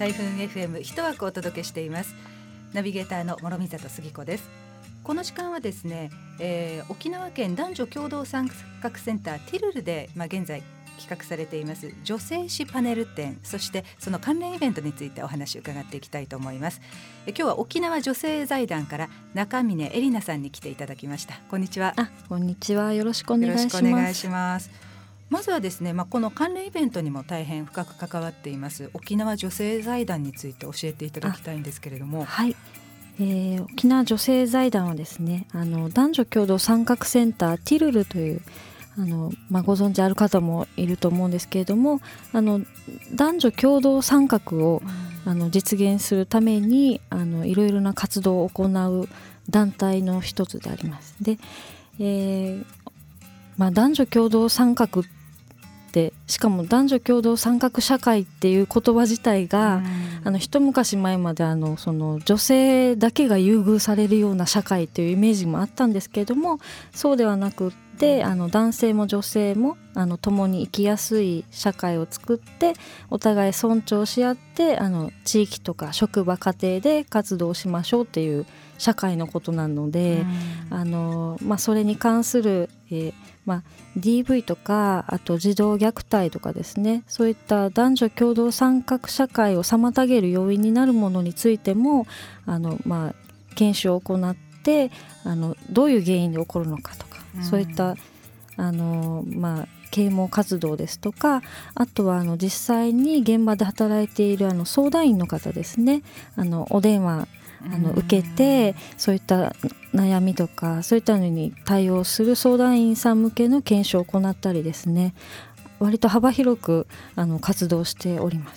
台風 FM 一枠お届けしています。ナビゲーターの諸見里杉子です。この時間はですね、沖縄県男女共同参画センターティルルで、現在企画されています女性誌パネル展、そしてその関連イベントについてお話を伺っていきたいと思います。今日は沖縄女性財団から中峰恵里奈さんに来ていただきました。こんにちは。 こんにちは。よろしくお願いします。 よろしくお願いします。まずはですね、この関連イベントにも大変深く関わっています沖縄女性財団について教えていただきたいんですけれども。 はい、沖縄女性財団はですね、男女共同参画センターティルルというご存知ある方もいると思うんですけれども、男女共同参画を実現するためにいろいろな活動を行う団体の一つであります。で、男女共同参画ってしかも男女共同参画社会っていう言葉自体が、一昔前までその女性だけが優遇されるような社会というイメージもあったんですけれども、そうではなくって男性も女性も共に生きやすい社会を作ってお互い尊重し合って地域とか職場家庭で活動しましょうっていう社会のことなので、それに関する、DV とかあと児童虐待とかですね、そういった男女共同参画社会を妨げる要因になるものについても研修を行ってどういう原因で起こるのかとか、そういった啓蒙活動ですとか、あとは実際に現場で働いている相談員の方ですね、お電話受けてそういった悩みとかそういったのに対応する相談員さん向けの研修を行ったりですね、割と幅広く活動しております。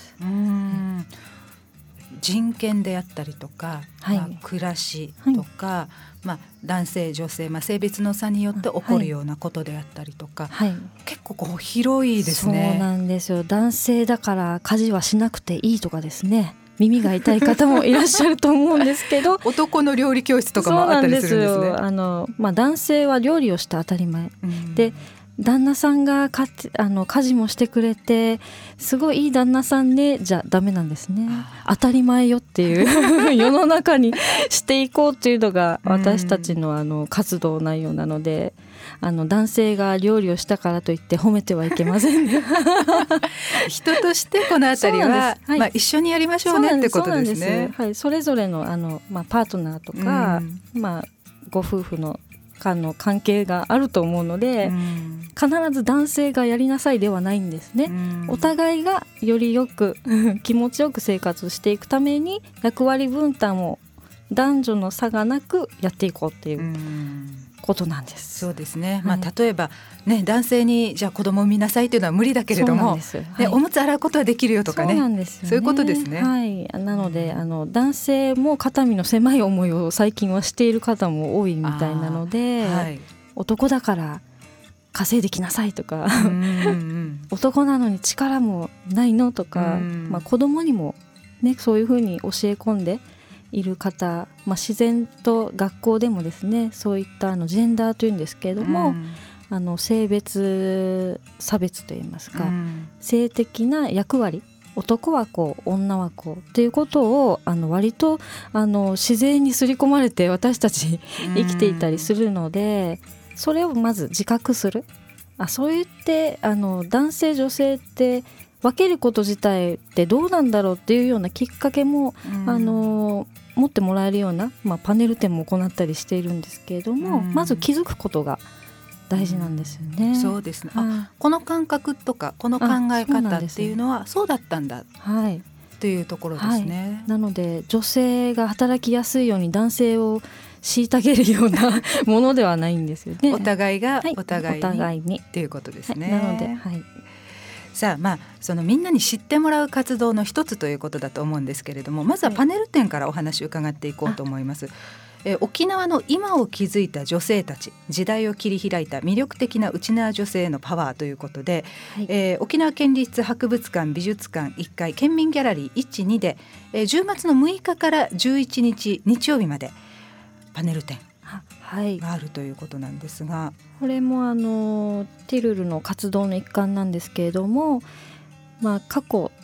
人権であったりとか、暮らしとか、男性女性、性別の差によって起こるようなことであったりとか、結構広いですね。 そうなんですよ。男性だから家事はしなくていいとかですね、耳が痛い方もいらっしゃると思うんですけど男の料理教室とかもあったりするんですね。 そうなんですよ。男性は料理をして当たり前、で旦那さんが家事もしてくれてすごいいい旦那さんねじゃダメなんですね。当たり前よっていう世の中にしていこうっていうのが私たちの活動内容なので、男性が料理をしたからといって褒めてはいけません人としてこのあたりは、一緒にやりましょうねってことですね。 それぞれのパートナーとか、ご夫婦の間の関係があると思うので、必ず男性がやりなさいではないんですね。お互いがよりよく気持ちよく生活していくために役割分担を男女の差がなくやっていこうっていうことなんです。 そうですね。例えばね、男性にじゃあ子供を産みなさいというのは無理だけれども、おむつ洗うことはできるよとかね。そうなんですよね。そういうことですね。 なので男性も肩身の狭い思いを最近はしている方も多いみたいなので、男だから稼いできなさいとか男なのに力もないのとか、子供にもねそういうふうに教え込んでいる方、自然と学校でもですね、そういったジェンダーというんですけれども、性別差別といいますか、性的な役割、男はこう女はこうっていうことを割と自然に刷り込まれて私たち生きていたりするので、それをまず自覚する。そう言って男性女性って分けること自体ってどうなんだろうっていうようなきっかけも持ってもらえるような、パネル展も行ったりしているんですけれども、まず気づくことが大事なんですよね。 そうですね。この感覚とかこの考え方っていうのはそうだったんだっていうところですね。 なので女性が働きやすいように男性を虐げるようなものではないんですよね。 お互いがお互いにっていうことですね。 なので、 さあ、そのみんなに知ってもらう活動の一つということだと思うんですけれども、まずはパネル展からお話を伺っていこうと思います。沖縄の今を築いた女性たち、時代を切り開いた魅力的な内縄女性のパワーということで、沖縄県立博物館美術館1階県民ギャラリー 1,2 で、10月の6日から11日日曜日までパネル展があるということなんですが、 これもティルルの活動の一環なんですけれども、過去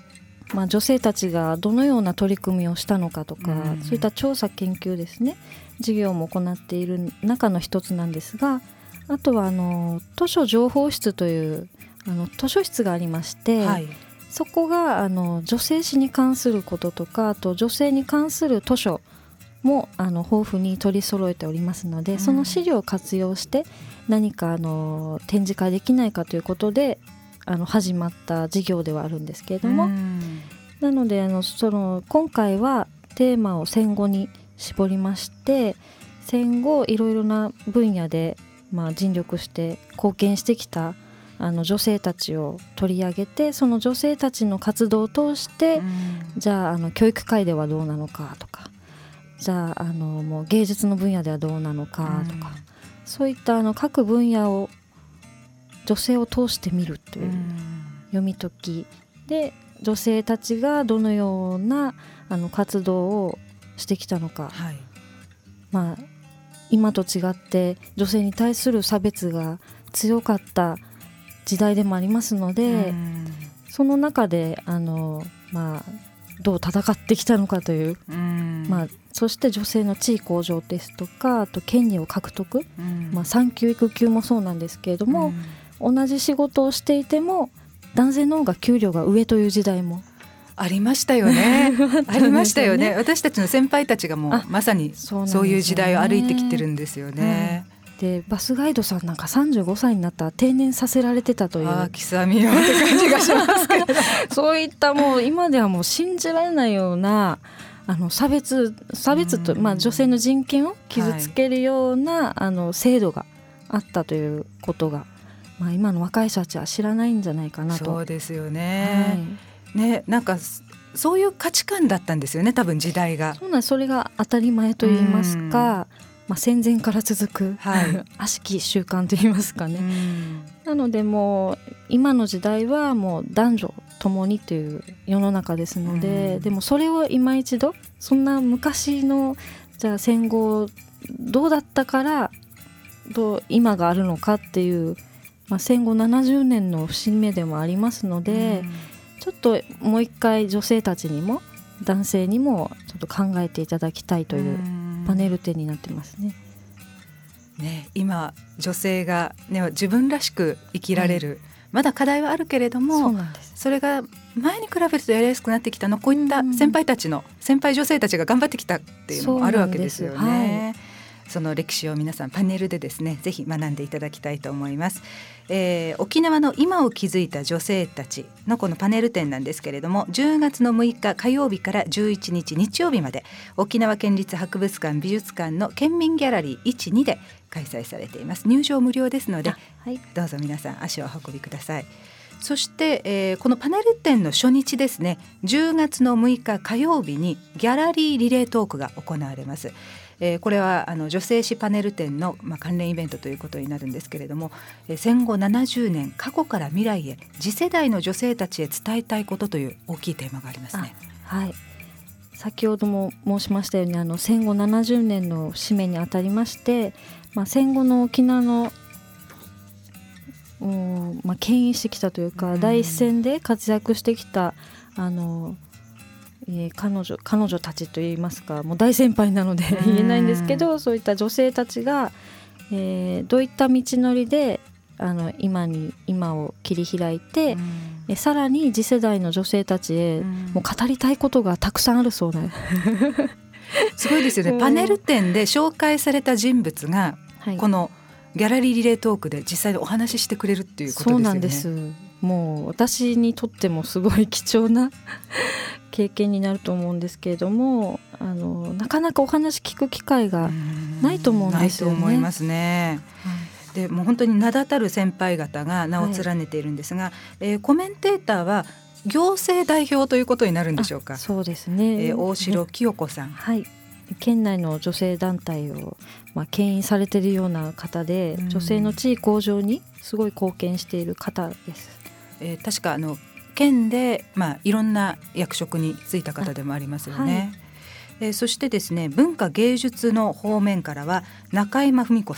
女性たちがどのような取り組みをしたのかとか、そういった調査研究ですね、事業も行っている中の一つなんですが、あとは図書情報室という図書室がありまして、はい、そこが女性史に関することとか、あと女性に関する図書も豊富に取り揃えておりますので、その資料を活用して何か展示会できないかということで始まった事業ではあるんですけれども、なので今回はテーマを戦後に絞りまして、戦後いろいろな分野で尽力して貢献してきた女性たちを取り上げて、その女性たちの活動を通して、じゃあ教育界ではどうなのかとか、じゃあもう芸術の分野ではどうなのかとか、そういった各分野を女性を通して見るという読み解きで、女性たちがどのような活動をしてきたのか、はい、今と違って女性に対する差別が強かった時代でもありますので、その中でどう戦ってきたのかという、そして女性の地位向上ですとか、あと権利を獲得、産休育休もそうなんですけれども、同じ仕事をしていても男性の方が給料が上という時代もありましたよねありましたよね。私たちの先輩たちがもうまさにそういう時代を歩いてきてるんですよね。 でバスガイドさんなんか35歳になったら定年させられてたという、 キサミよって感じがしますけどそういったもう今ではもう信じられないような差別と、女性の人権を傷つけるような、制度があったということが、今の若い人たちは知らないんじゃないかなと。 そうですよね、ね、なんかそういう価値観だったんですよね、多分時代が。 そうなんです。それが当たり前といいますか、戦前から続く、悪しき習慣といいますかね。なのでもう今の時代はもう男女ともにという世の中ですので、でもそれを今一度そんな昔のじゃあ戦後どうだったから今があるのかっていう、戦後70年の節目でもありますので、ちょっともう一回女性たちにも男性にもちょっと考えていただきたいというパネル展になってますね。 今女性が、自分らしく生きられる、まだ課題はあるけれども、 そうなんです。 それが前に比べるとやりやすくなってきたの、こういった先輩女性たちが頑張ってきたっていうのもあるわけですよね。その歴史を皆さんパネルでですね、ぜひ学んでいただきたいと思います。沖縄の今を築いた女性たちのこのパネル展なんですけれども、10月の6日火曜日から11日日曜日まで沖縄県立博物館美術館の県民ギャラリー 1,2 で開催されています。入場無料ですので、どうぞ皆さん足をお運びください。そして、このパネル展の初日ですね、10月の6日火曜日にギャラリーリレートークが行われます。これは女性誌パネル展の、関連イベントということになるんですけれども、戦後70年過去から未来へ次世代の女性たちへ伝えたいことという大きいテーマがありますね。 先ほども申しましたように戦後70年の節目にあたりまして、戦後の沖縄の牽引してきたというか、第一線で活躍してきた彼女たちといいますか、もう大先輩なので言えないんですけど、そういった女性たちが、どういった道のりで今を切り開いて、さらに次世代の女性たちへもう語りたいことがたくさんあるそうすごいですよね。パネル展で紹介された人物が、このギャラリーリレートークで実際にお話ししてくれるっていうことですよね。 そうなんです。もう私にとってもすごい貴重な経験になると思うんですけれども、なかなかお話聞く機会がないと思うんですよね。 ないと思いますね。でもう本当に名だたる先輩方が名を連ねているんですが、コメンテーターは行政代表ということになるんでしょうか。 そうですね、 大城清子さん、 県内の女性団体を、牽引されているような方で、女性の地位向上にすごい貢献している方です。 確か県で、いろんな役職に就いた方でもありますよね。そしてですね、文化芸術の方面からは中山文子さん、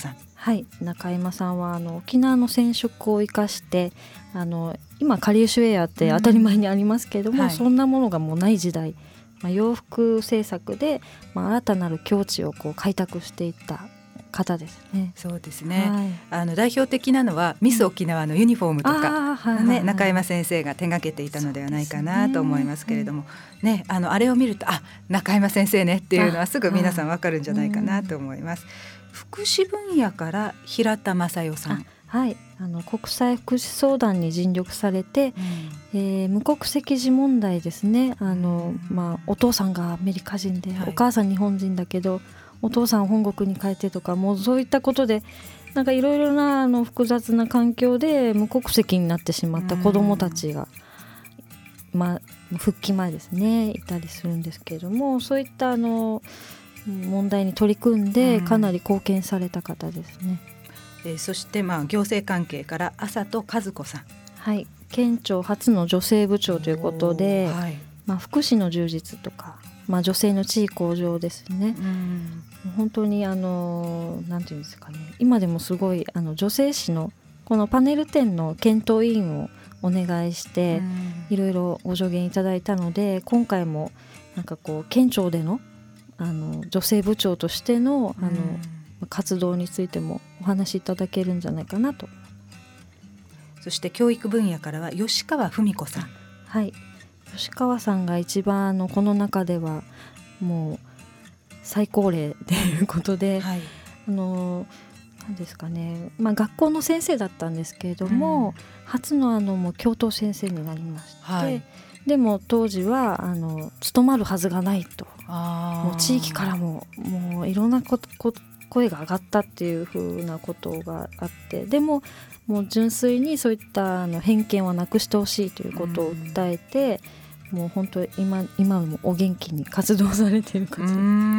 はい、中山さんは沖縄の染色を生かして今かりゆしウェアって当たり前にありますけれども、そんなものがもうない時代、洋服制作で、新たなる境地をこう開拓していった方ですね。 そうですね、代表的なのはミス沖縄のユニフォームとか、中山先生が手がけていたのではないかなと思いますけれども、あれを見ると中山先生ねっていうのはすぐ皆さん分かるんじゃないかなと思います。福祉分野から平田正代さん、 はい、国際福祉相談に尽力されて、無国籍児問題ですね。お父さんがアメリカ人で、お母さん日本人だけどお父さん本国に帰ってとか、もうそういったことでなんかいろいろな複雑な環境で無国籍になってしまった子どもたちが、復帰前ですねいたりするんですけれども、そういった問題に取り組んでかなり貢献された方ですね。 そして行政関係から麻戸和子さん、 はい、県庁初の女性部長ということで、福祉の充実とか、女性の地位向上ですね。本当になんていうんですかね、今でもすごい女性誌のこのパネル展の検討委員をお願いしていろいろご助言いただいたので、今回もなんかこう県庁での女性部長としての活動についてもお話しいただけるんじゃないかなと。 そして教育分野からは吉川文子さん、 はい、吉川さんが一番この中ではもう最高齢ということで、何ですかね、学校の先生だったんですけれども、初のもう教頭先生になりまして、でも当時は務まるはずがないと、もう地域からもういろんな声が上がったっていう風なことがあって、でももう純粋にそういった偏見はなくしてほしいということを訴えて、もう本当今もお元気に活動されている方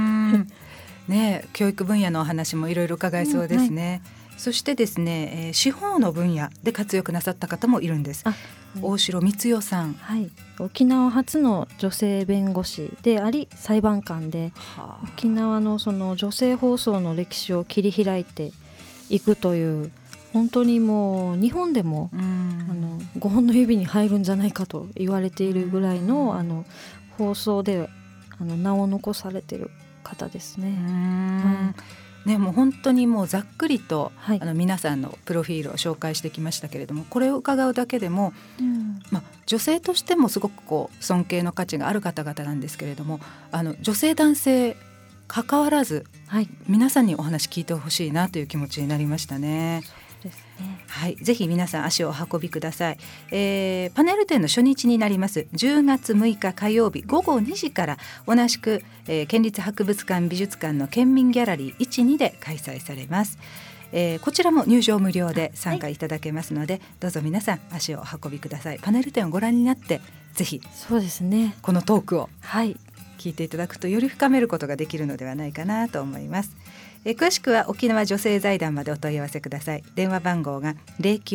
教育分野のお話もいろいろ伺えそうですね。そしてですね、司法の分野で活躍なさった方もいるんです。大城光代さん、 沖縄初の女性弁護士であり裁判官で、沖縄のその女性放送の歴史を切り開いていくという、本当にもう日本でも5本の指に入るんじゃないかと言われているぐらいの放送で名を残されている方ですね。 もう本当にもうざっくりと、皆さんのプロフィールを紹介してきましたけれども、これを伺うだけでも、女性としてもすごくこう尊敬の価値がある方々なんですけれども、女性男性関わらず、皆さんにお話聞いてほしいなという気持ちになりましたね。ぜひ皆さん足をお運びください。パネル展の初日になります10月6日火曜日午後2時から同じく、県立博物館美術館の県民ギャラリー 1,2 で開催されます。こちらも入場無料で参加いただけますので、どうぞ皆さん足をお運びください。パネル展をご覧になってぜひそうですね、 このトークを聞いていただくとより深めることができるのではないかなと思います。詳しくは沖縄女性財団までお問い合わせください。電話番号が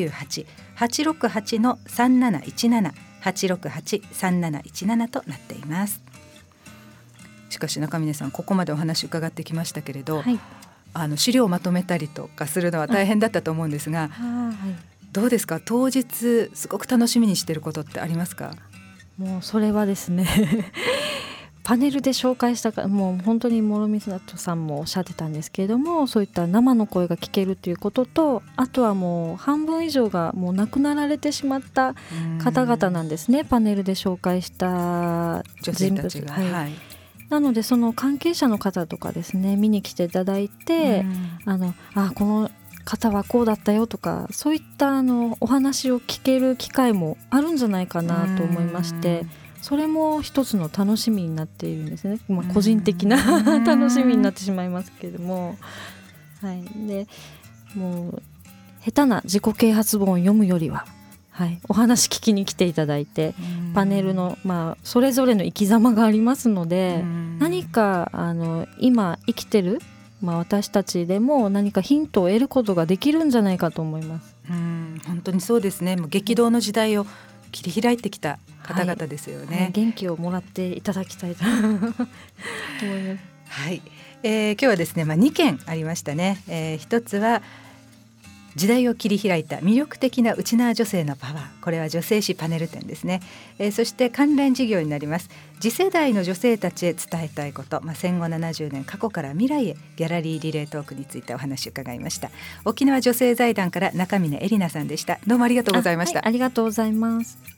098-868-3717 868-3717 となっています。しかし中峰さん、ここまでお話伺ってきましたけれど、資料をまとめたりとかするのは大変だったと思うんですが、どうですか、当日すごく楽しみにしていることってありますか？ もうそれはですねパネルで紹介したか、もう本当に諸見里さんもおっしゃってたんですけれども、そういった生の声が聞けるということと、あとはもう半分以上がもう亡くなられてしまった方々なんですね、パネルで紹介した人物女性たちが、 なのでその関係者の方とかですね、見に来ていただいて、この方はこうだったよとか、そういったお話を聞ける機会もあるんじゃないかなと思いまして、それも一つの楽しみになっているんですね。個人的な楽しみになってしまいますけれども、でもう下手な自己啓発本を読むよりは、お話聞きに来ていただいて、パネルの、それぞれの生き様がありますので、何か今生きてる、私たちでも何かヒントを得ることができるんじゃないかと思います。 本当にそうですね。もう激動の時代を切り開いてきた方々ですよね。 元気をもらっていただきたいと思います。 今日はですね、2件ありましたね。一つは時代を切り開いた魅力的なウチナー女性のパワー、これは女性誌パネル展ですね。そして関連事業になります次世代の女性たちへ伝えたいこと、戦後70年過去から未来へギャラリーリレートークについてお話を伺いました。沖縄女性財団から中峰恵里奈さんでした。どうもありがとうございました。 ありがとうございます。